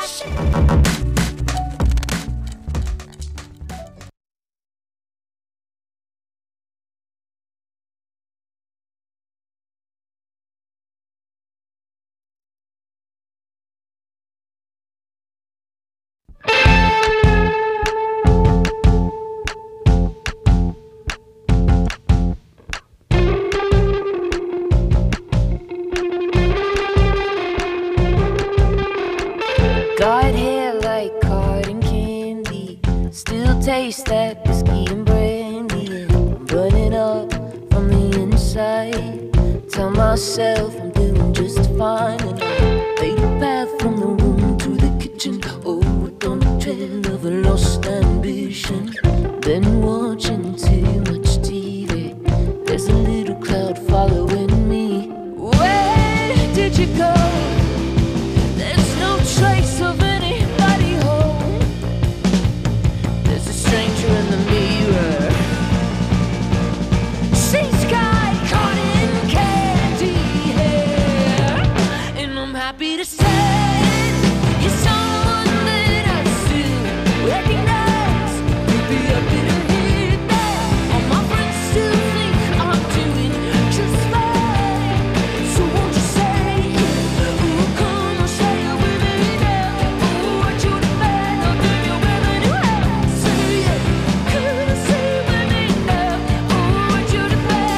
Got hair like cotton candy, still taste that whiskey and brandy, and I'm burning up from the inside. Tell myself I'm doing just fine, and I made a path from the room to the kitchen. Oh, on the trail of a lost ambition. Been watching too much TV. There's a little crowd following me. Where did you go? There's no trace of anybody home. There's a stranger in the mirror. Sea sky caught in candy hair, and I'm happy to say you're someone that I still recognize. Maybe I didn't hit that. All my friends still think I'm doing just fine. So won't you say, ooh, come on, say it with me now. Ooh, aren't you the man? I'll give you everything you have. Say it, could I say it with me now? Ooh, aren't you the man?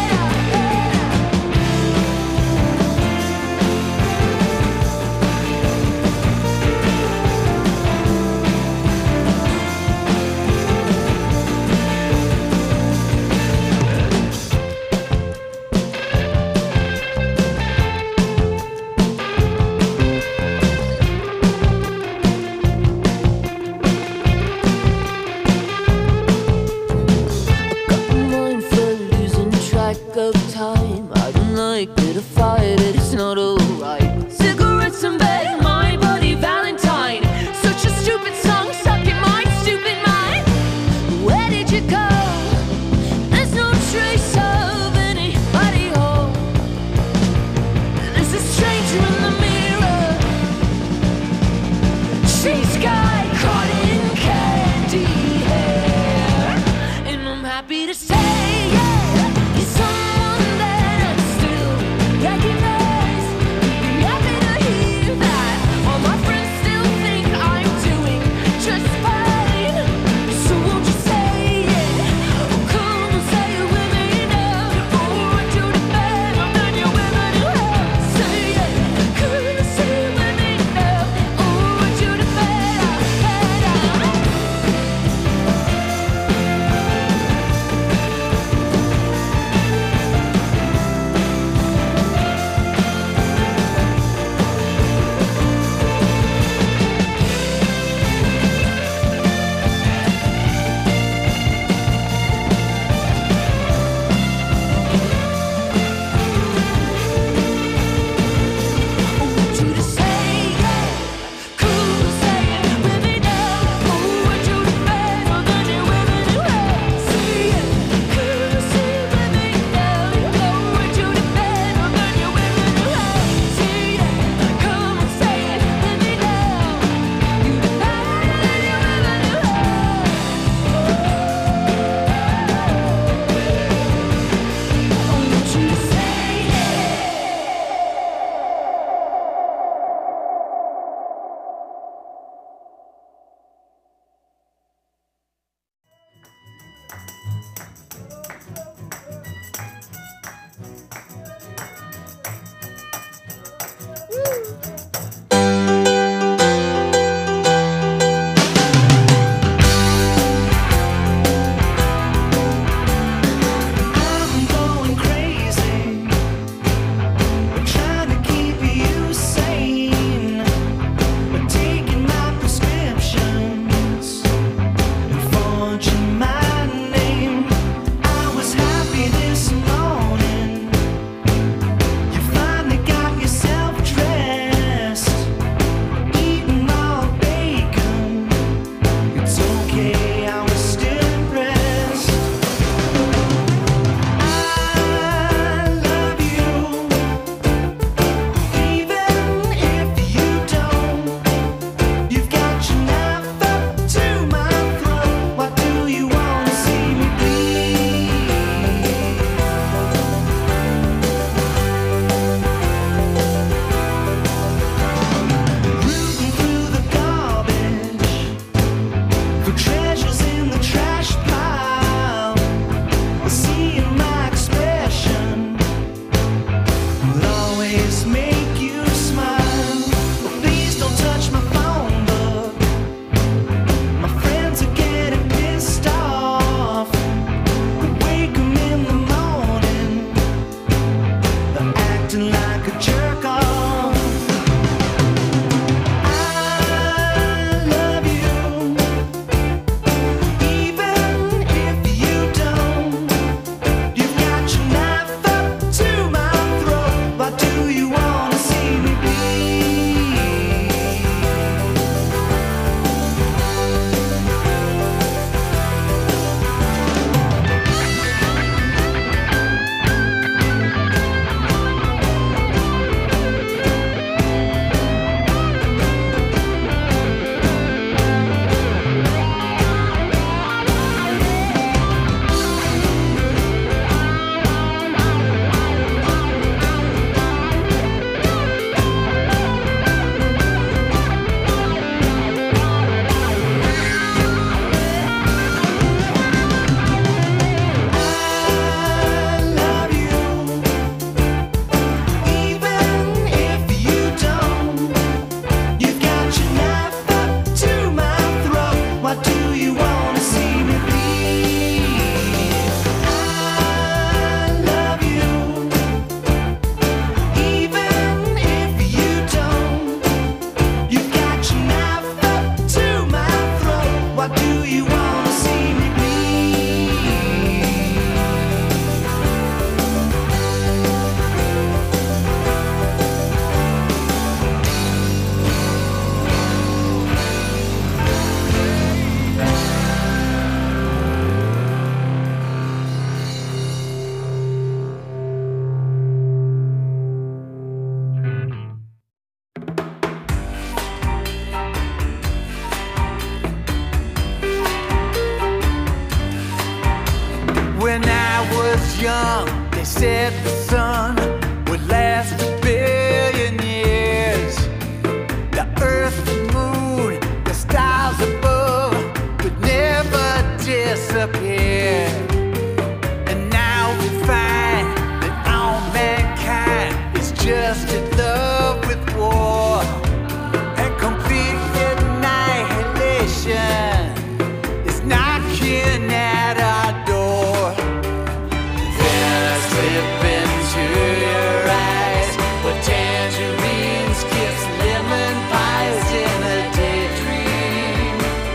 young, they said the sun would last a billion years. The earth, the moon, the stars above would never disappear. And now we find that all mankind is just in love with war and complete annihilation is knocking at our door. Then I slip into your eyes with tangerines, kiss, lemon pies in a daydream,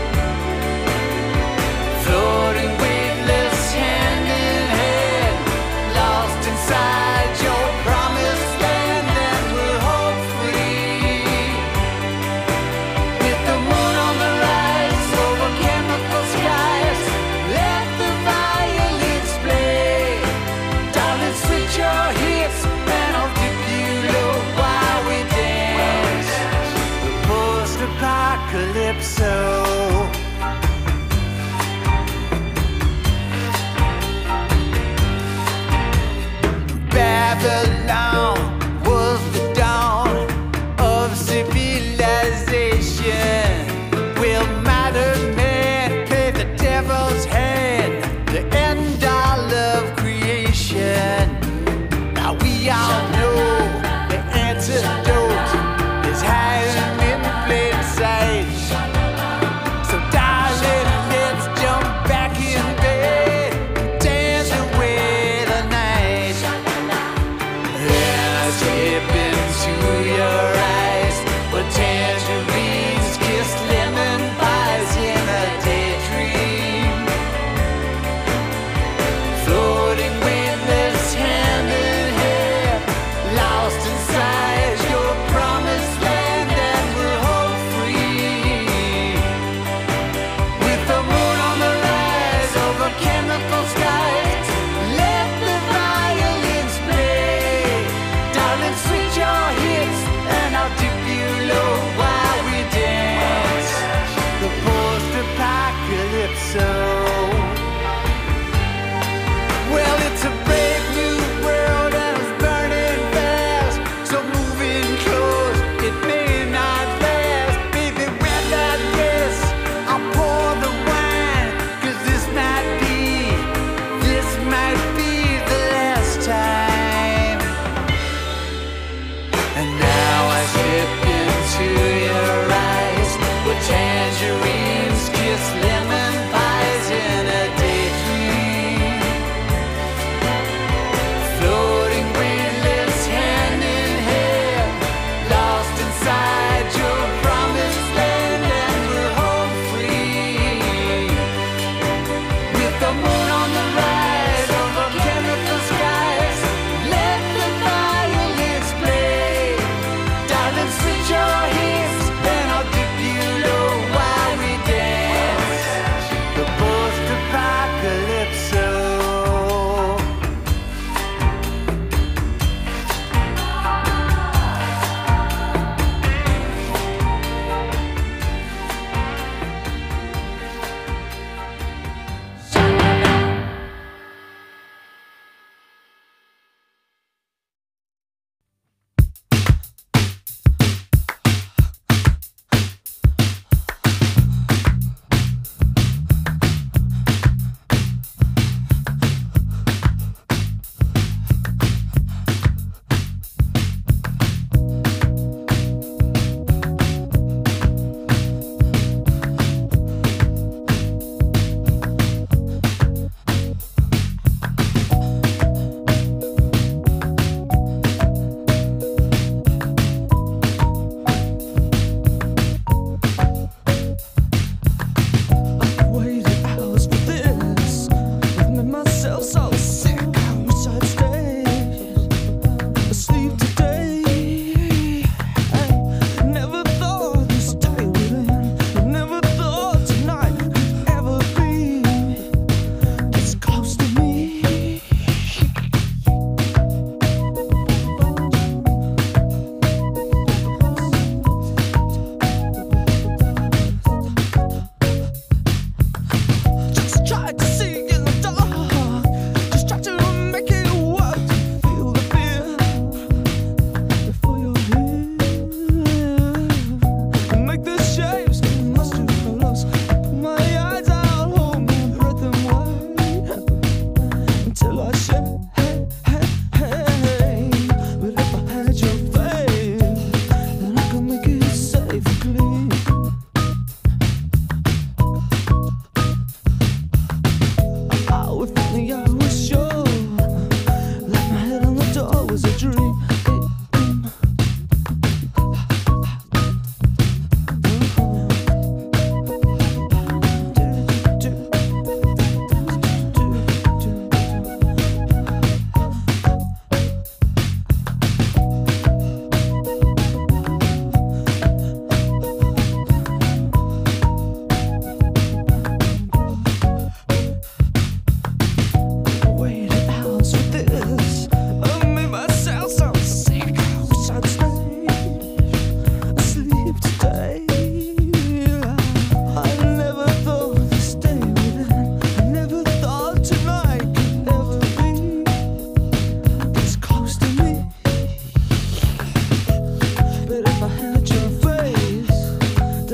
floating weightless hand in hand, lost inside your promised land, and we're hopefully with the moon on the rise over chemical skies. Let the violins play, darling, switch your hips and I'll dip you low while we dance. The post-apocalypse. Babylon was the dawn of civilization. Will modern man play the devil's hand to end all of creation? Now we all know the antidote is hiding in plain sight. So darling, let's jump back in bed and dance away the night. Then I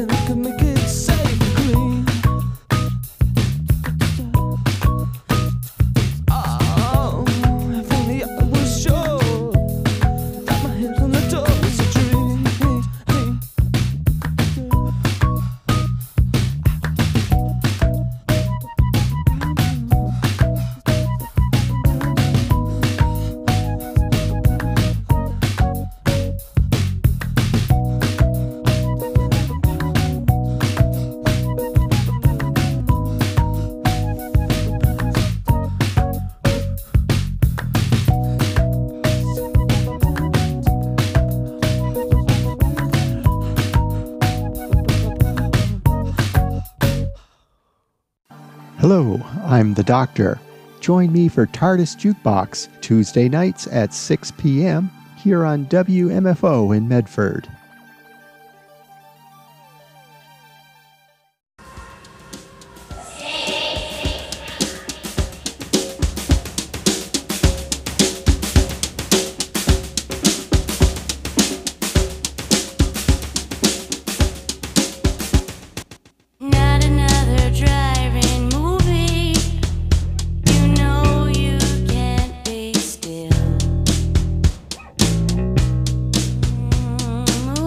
something that could make it safe and clean. Oh, if only I was sure that my hand on the door was a dream. Hello, I'm the Doctor. Join me for TARDIS Jukebox, Tuesday nights at 6 p.m. here on WMFO in Medford. Not another driving movie. You know you can't be still.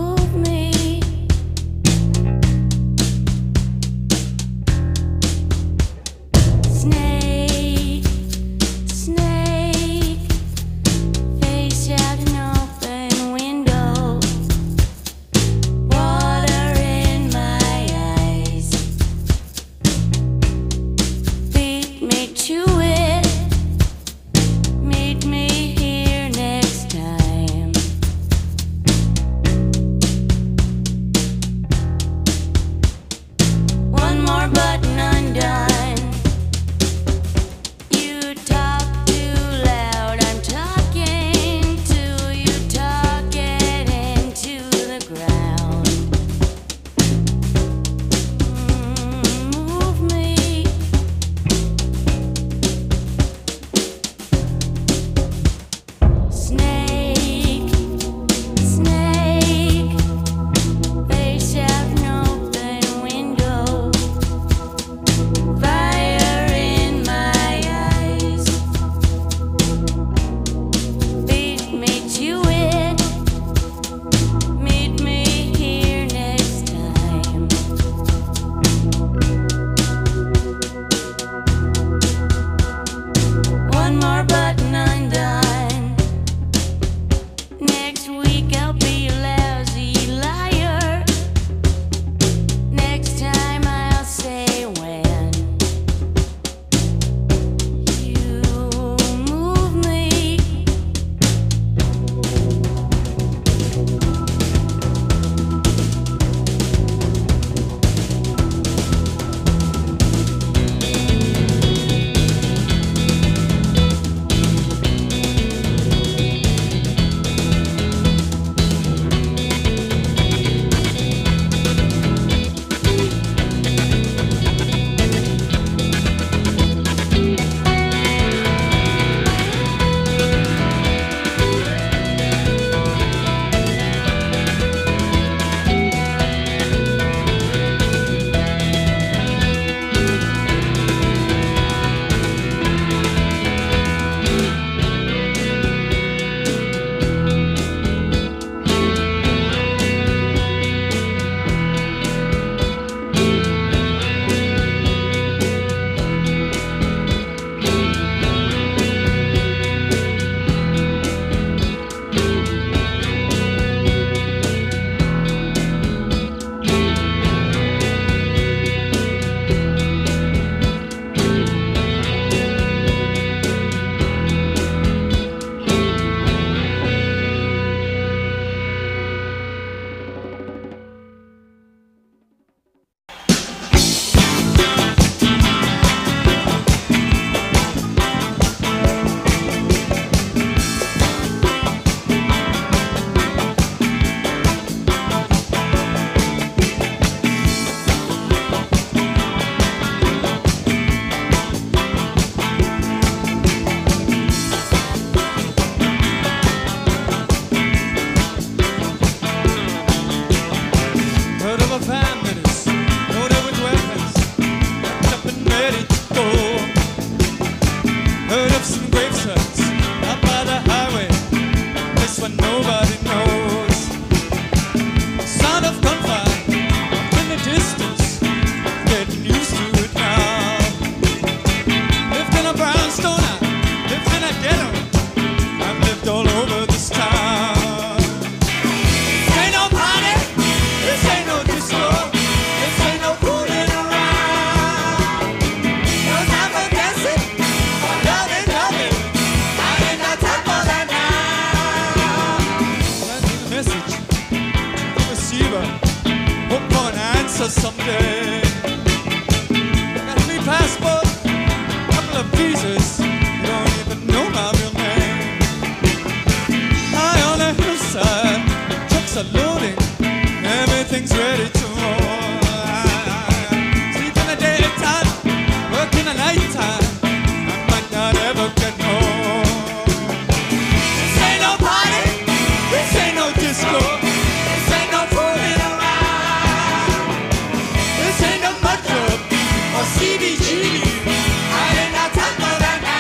answer someday. Got 3 passports, couple of visas. You don't even know my real name. High on the hillside, trucks are loading, everything's ready to roll. Sleep in the daytime, work in the nighttime. I might not ever get home. This ain't no party, this ain't no disco, this ain't no fooling around. This ain't no mud club or CBG. I ain't got time for that now.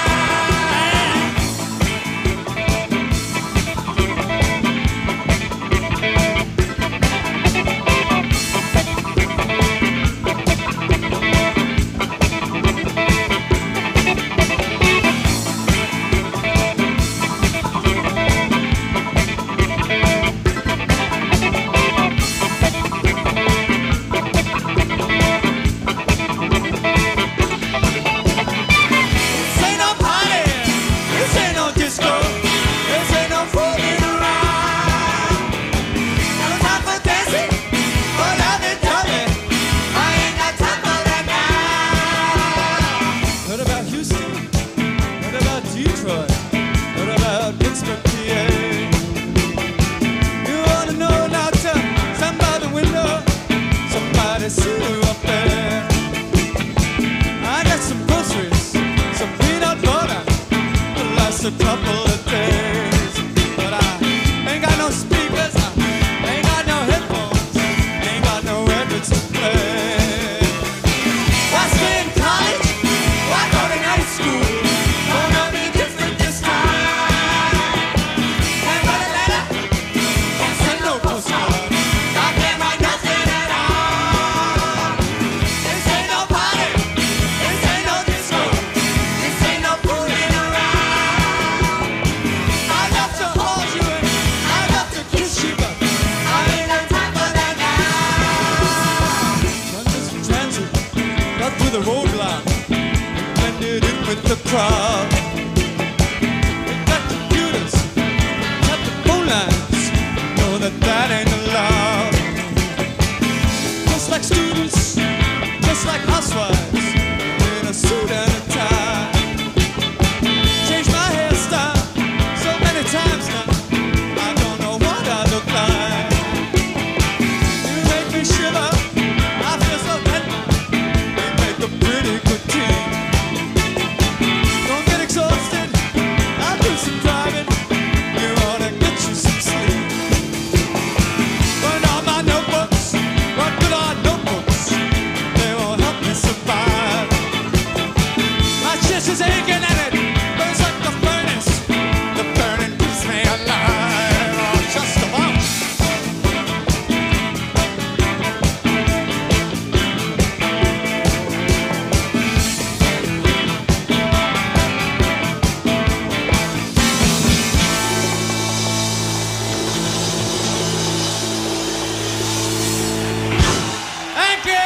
This ain't no party, this ain't no disco, this ain't no fooling around. No time for dancing or lovey-dovey. I ain't got time for that now. What about Houston? What about Detroit? What about Pittsburgh, PA? You wanna know now, stand by the window, somebody see you up there. I got some groceries, some peanut butter, to last a couple of days. But I ain't got no speakers, I ain't got no headphones, ain't got no records to play. Why stay in college? Why go to night school? Gonna be different this time. Can't write a letter, can't send no postcard, I can't write nothing at all. This ain't no party, this ain't no disco, this ain't no fooling around. I love to hold you and I love to kiss you, but I ain't got time for that now. London's in transit, got through the roadblock, blended in with the crowd. We got computers, got the phone lines, know that that ain't allowed. Just like students, just like housewives, in a suit and a tie. Changed my hairstyle so many times now, I don't know what I look like. You make me shiver, I feel so tender. We make a pretty good team. Don't get exhausted, I'll do some driving. You ought to get you some sleep. Burn all my notebooks, what good are notebooks? They won't help me survive. My chest is aching and it burns like the furnace. The burning keeps me alive, oh, just about. Thank you.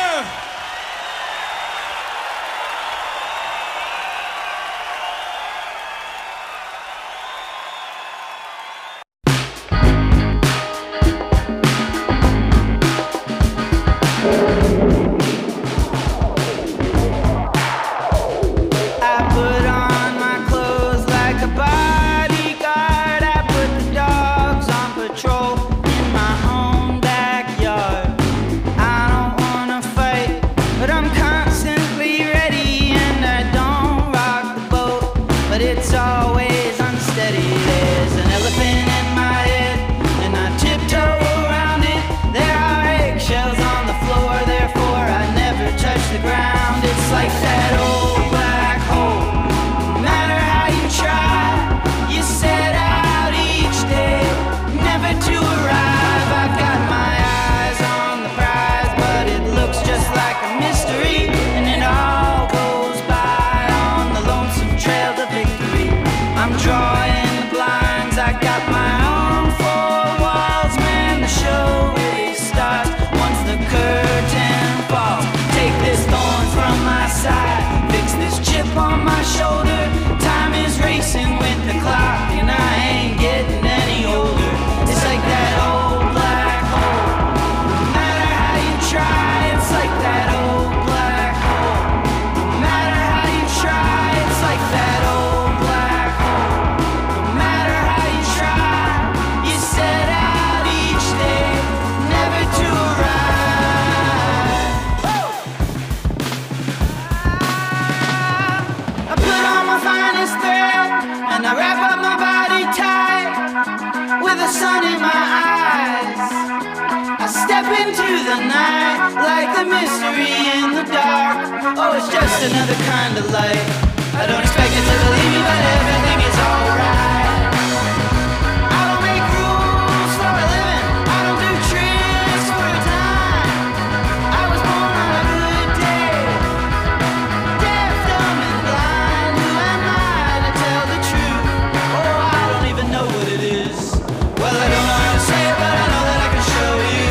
I put on my clothes like a bodyguard. I put the dogs on patrol in my own backyard. I don't wanna fight, but I'm constantly ready, and I don't rock the boat, but it's always unsteady. There's an elephant in my head, and I tiptoe around it. There are eggshells on the floor. There into the night, like the mystery in the dark. Oh, it's just another kind of light. I don't expect you to believe me, but everything is alright. I don't make rules for a living, I don't do tricks for a time. I was born on a good day, deaf, dumb, and blind. Who am I to tell the truth? Oh, I don't even know what it is. Well, I don't know how to say it, but I know that I can show you.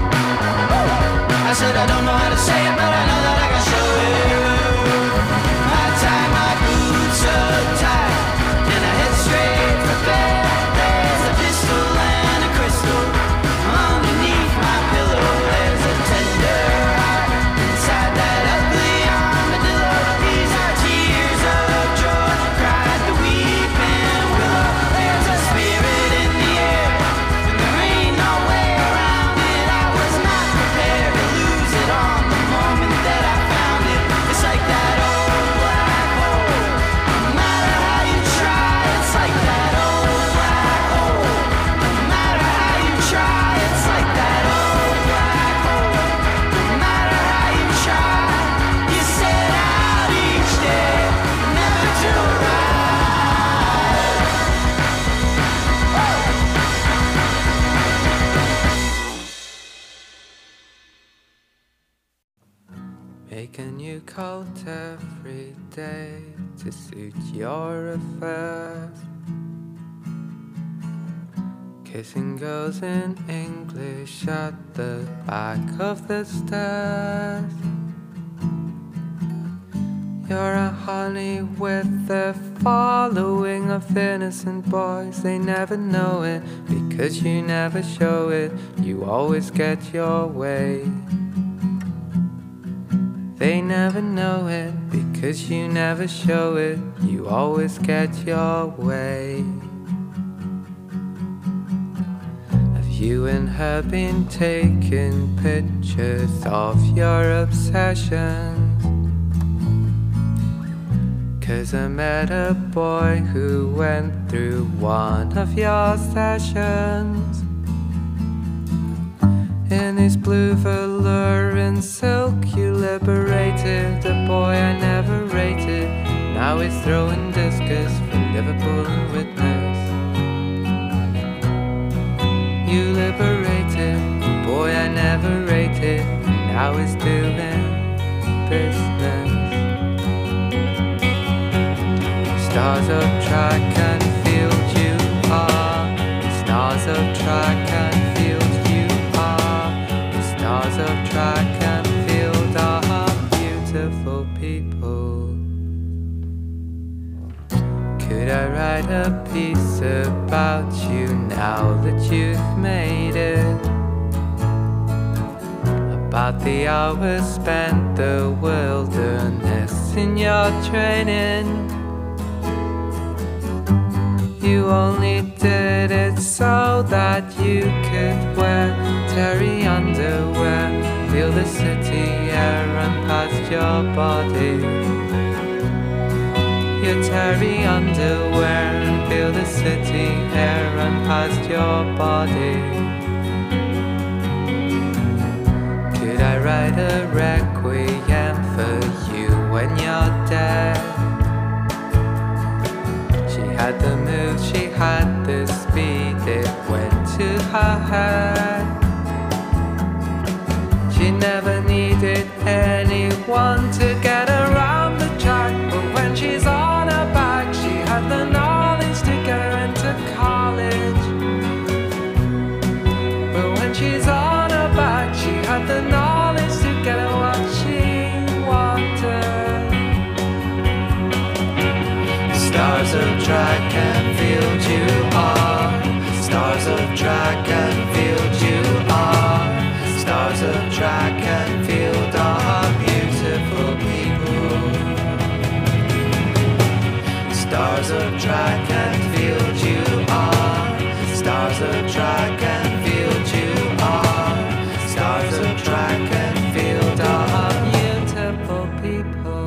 I said I don't know how to say it, but I know that I can show you. I tie my boots up tight and I head straight for bed. There's a pistol and a crystal underneath my pillow. There's a tender heart inside that ugly armadillo. These are tears of joy, cried the weeping willow. There's a spirit in the air and there ain't no way around it. I was not prepared to lose it on the moment that I found it. It's like that old black hole. No matter how you try, it's like that old black hole. No matter how you try, it's like that old black hole. No matter how you try, you set out each day, never to arrive. Make a new cult every day to suit your affairs. Kissing girls in English at the back of the stairs. You're a honey with a following of innocent boys. They never know it because you never show it. You always get your way. They never know it because you never show it. You always get your way. Have you and her been taking pictures of your obsessions? 'Cause I met a boy who went through one of your sessions. In his blue velour and silk you liberated a boy I never rated. Now he's throwing discus from Liverpool and Witness. You liberated a boy I never rated. Now he's doing business. Stars of track and field you are. Stars of track and field you are. Stars of track and field are beautiful people. Could I write a piece about you now that you've made it? About the hours spent the wilderness in your training. You only did it so that you could wear terry underwear, feel the city air run past your body. Your terry underwear and feel the city air run past your body. Could I write a requiem for you when you're dead? She had the move, she had the speed, it went to her head. She never needed anyone to get around the track, but when she's on her back, she had the knowledge to get her into college. But when she's on her back, she had the knowledge to get her what she wanted. Stars of track and field you are. Stars of track and field you are. Stars of track and field are beautiful people. Stars of track and field you are. Stars of track and field you are. Stars of track and field are beautiful people.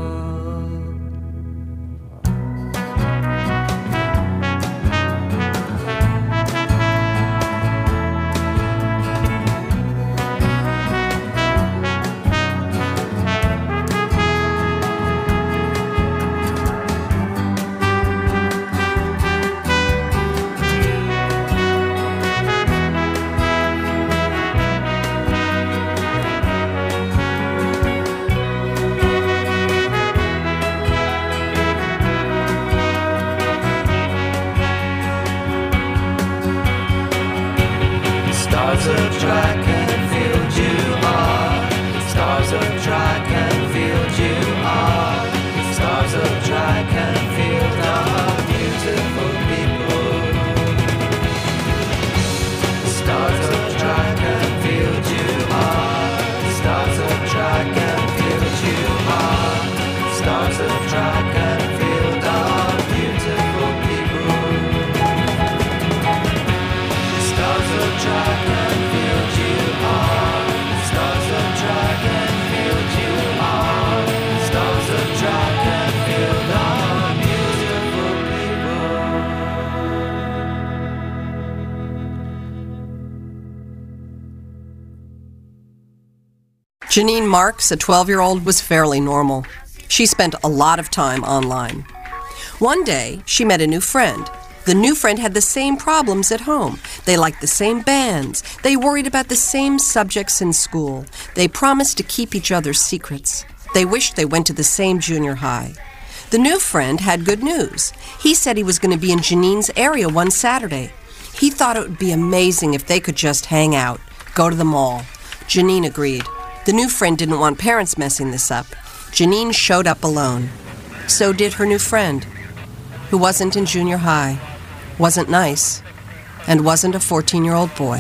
Janine Marks, a 12-year-old, was fairly normal. She spent a lot of time online. One day, she met a new friend. The new friend had the same problems at home. They liked the same bands. They worried about the same subjects in school. They promised to keep each other's secrets. They wished they went to the same junior high. The new friend had good news. He said he was going to be in Janine's area one Saturday. He thought it would be amazing if they could just hang out, go to the mall. Janine agreed. The new friend didn't want parents messing this up. Janine showed up alone. So did her new friend, who wasn't in junior high, wasn't nice, and wasn't a 14-year-old boy.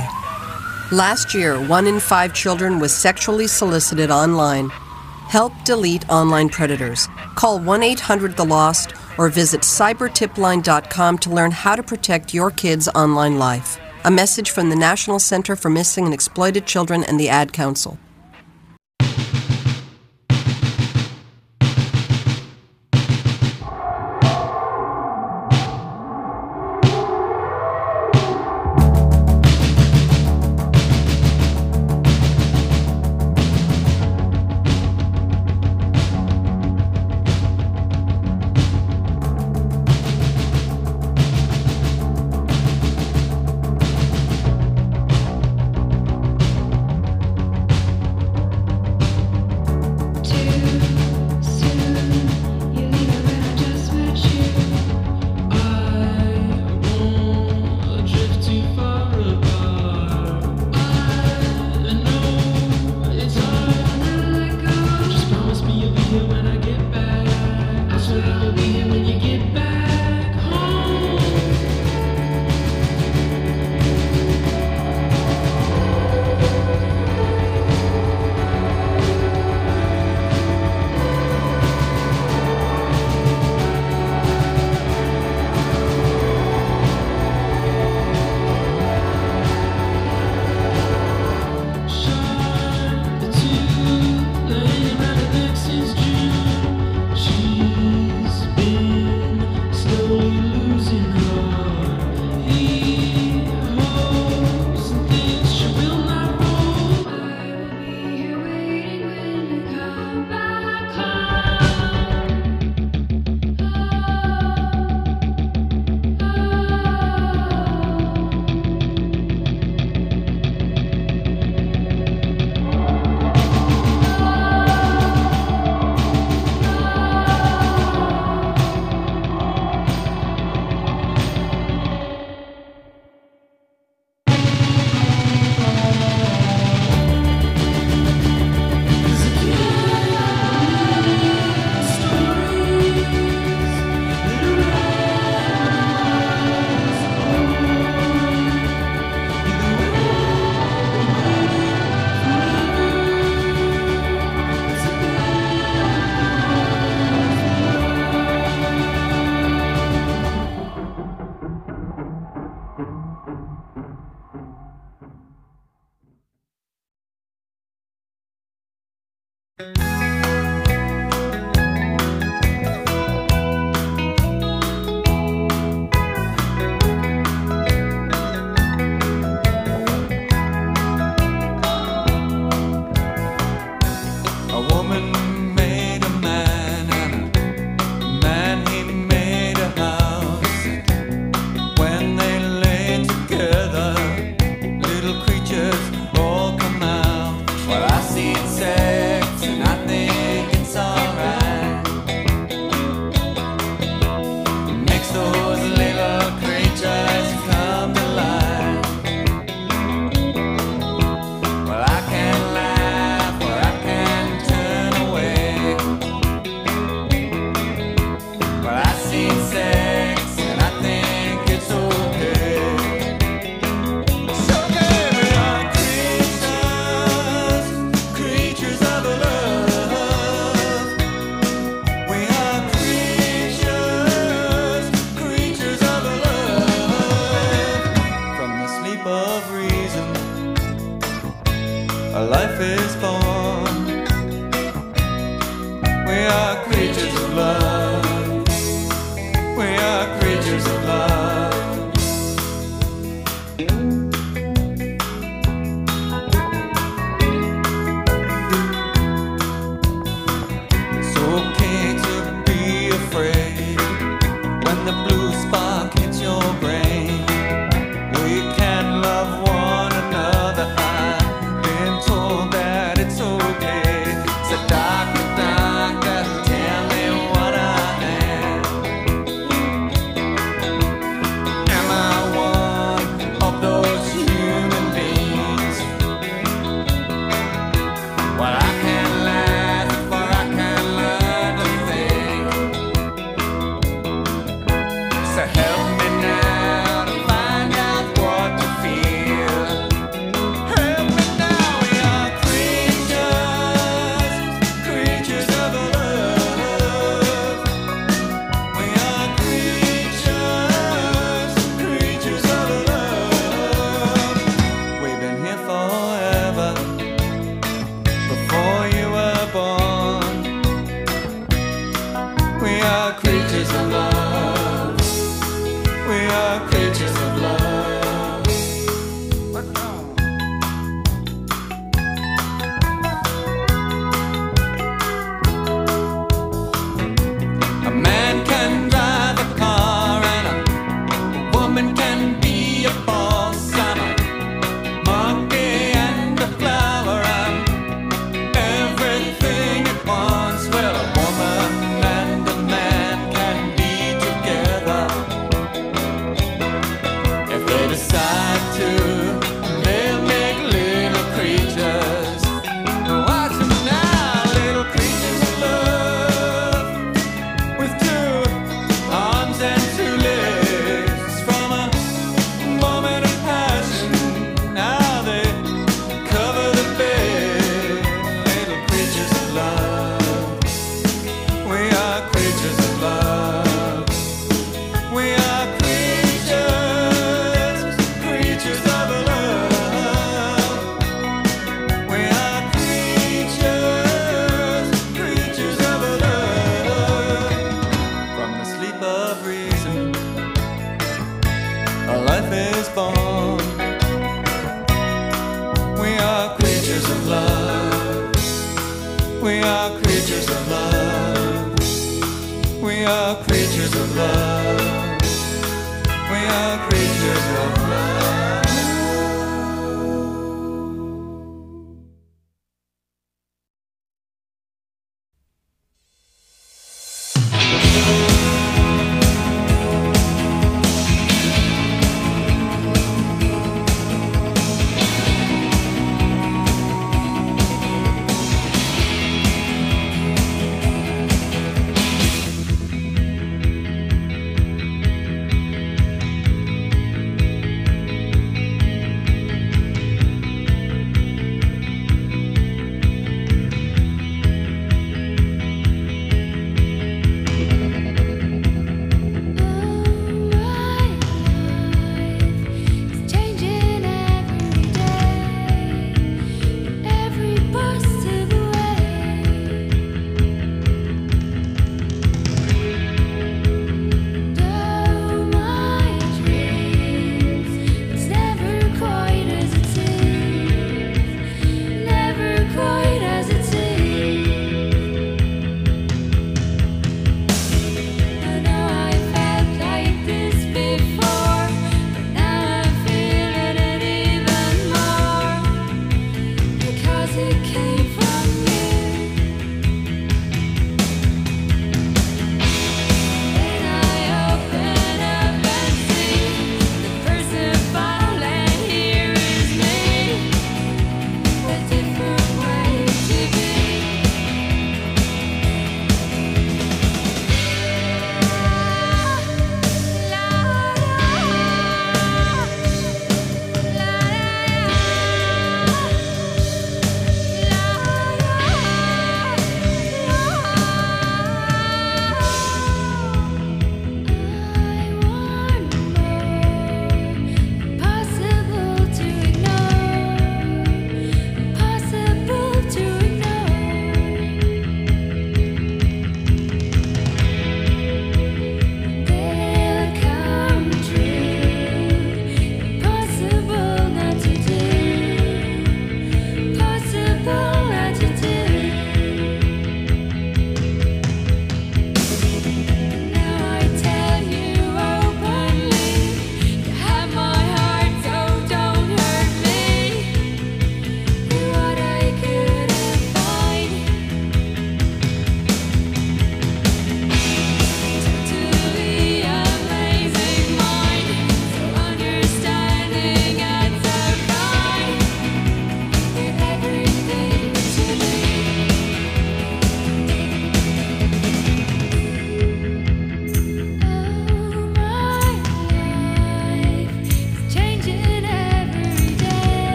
Last year, 1 in 5 children was sexually solicited online. Help delete online predators. Call 1-800-THE-LOST or visit cybertipline.com to learn how to protect your kids' online life. A message from the National Center for Missing and Exploited Children and the Ad Council. Sex and I think We are creatures of love. We are creatures of love. We are creatures of love.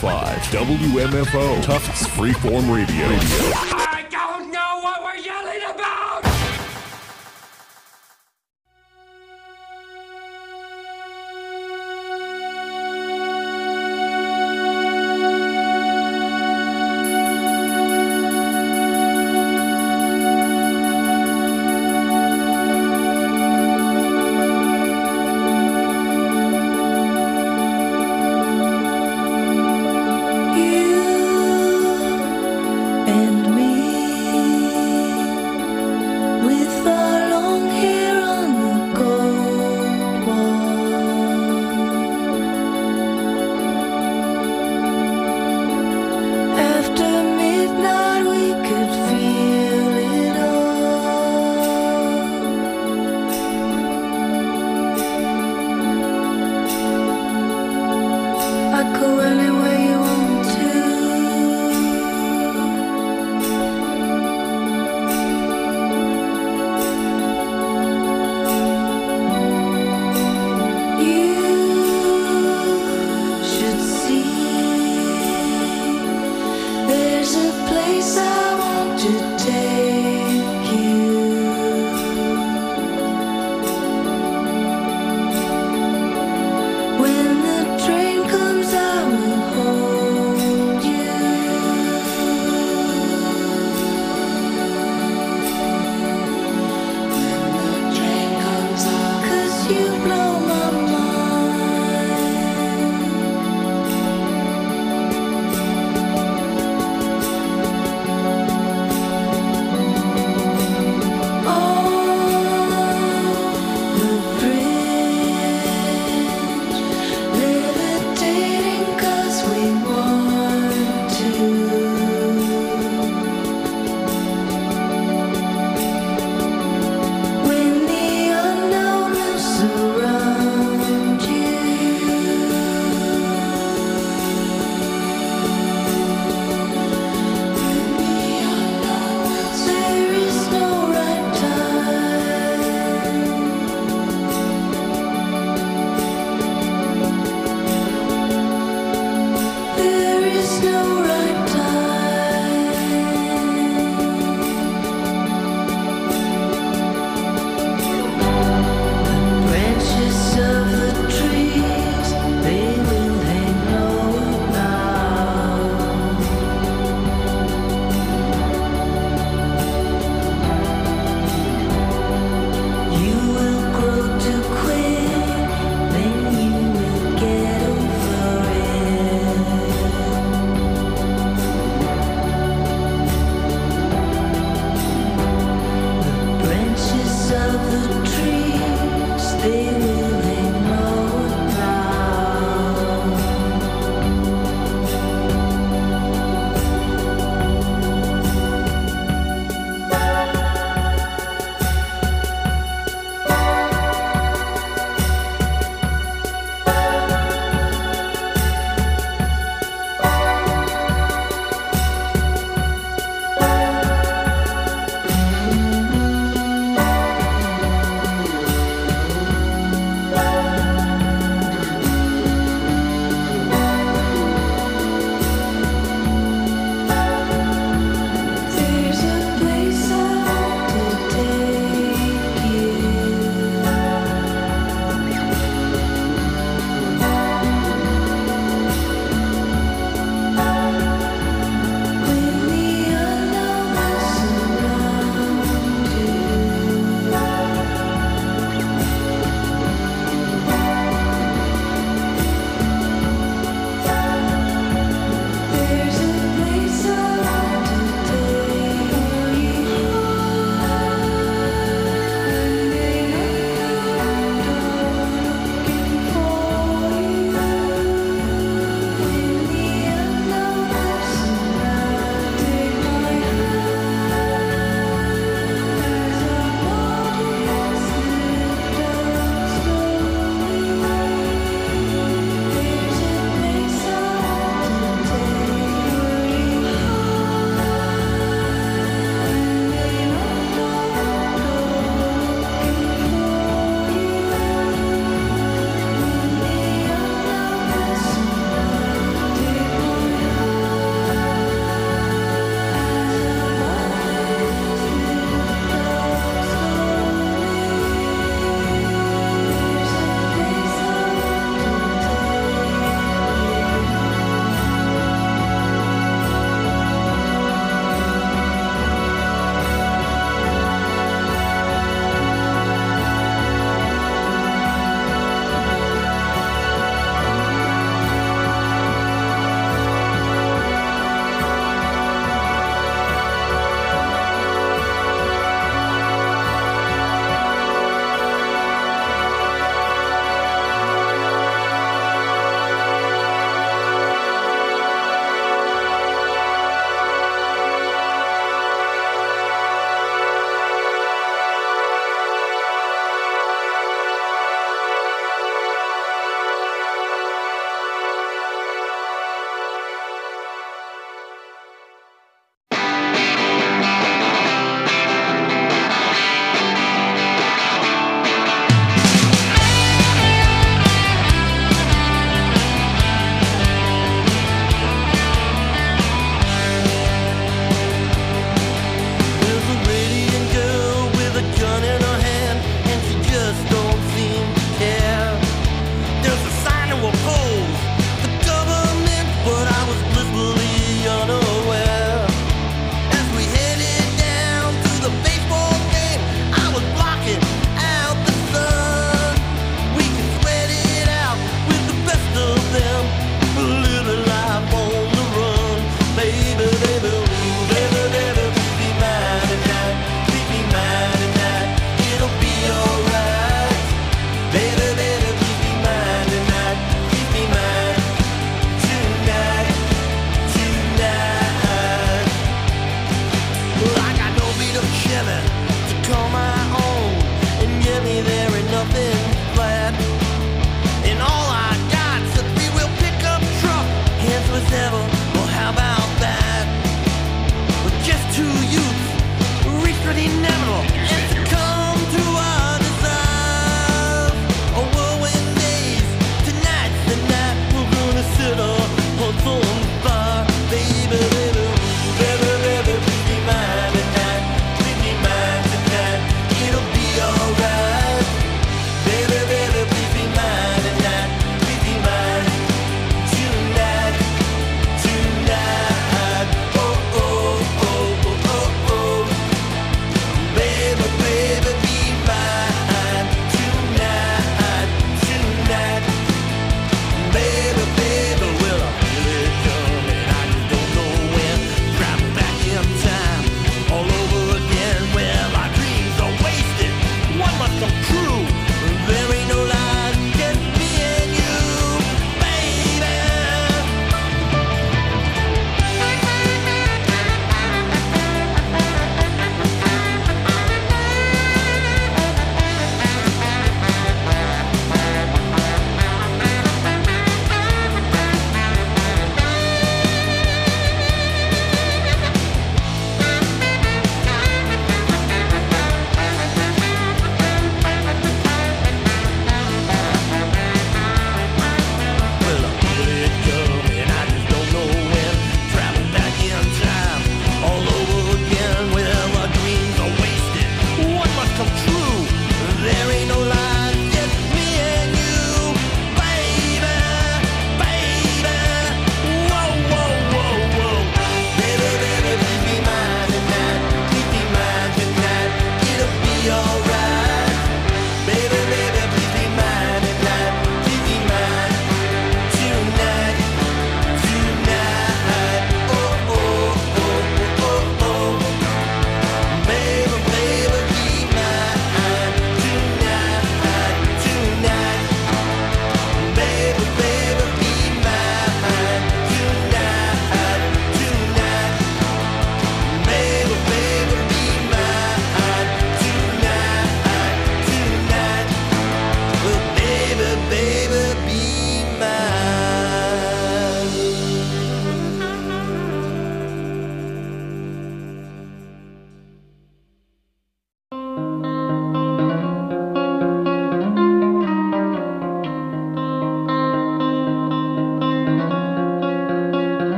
101.5 WMFO, Tufts Freeform Radio. I don't know what we're yelling about! And me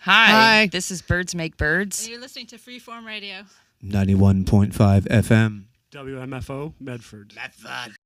Hi. This is Birds Make Birds. And you're listening to Freeform Radio. 91.5 FM. WMFO, Medford.